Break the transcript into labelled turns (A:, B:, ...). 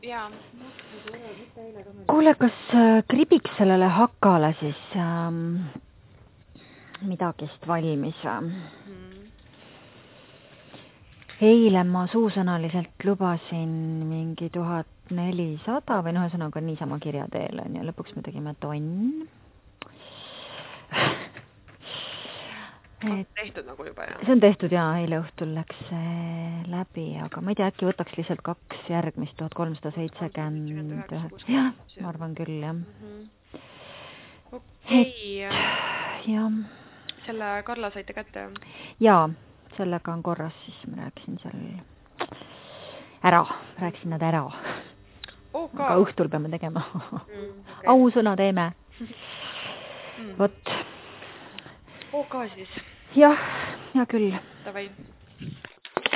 A: Jaa.
B: Kuule, kas kribiks sellele hakale siis midagist valmis? Eile ma suusõnaliselt lubasin mingi 1400 või ühesõnaga niisama kirja teel ja lõpuks me tegime tonn.
A: Tehtud nagu juba, jah?
B: See on tehtud, jaa, eile õhtul läks läbi, aga ma ei tea, äkki võtaks lihtsalt 2 järgmist 1370. Jah, ma arvan küll, jah.
A: Okei.
B: Jah.
A: Selle Karla saite kätte?
B: Jaa, sellega on korras, siis ma rääkisin nad ära. Aga õhtul peame tegema. Ausõna teeme. Vot.
A: OK siis.
B: Jah, ja küll.
A: Davai.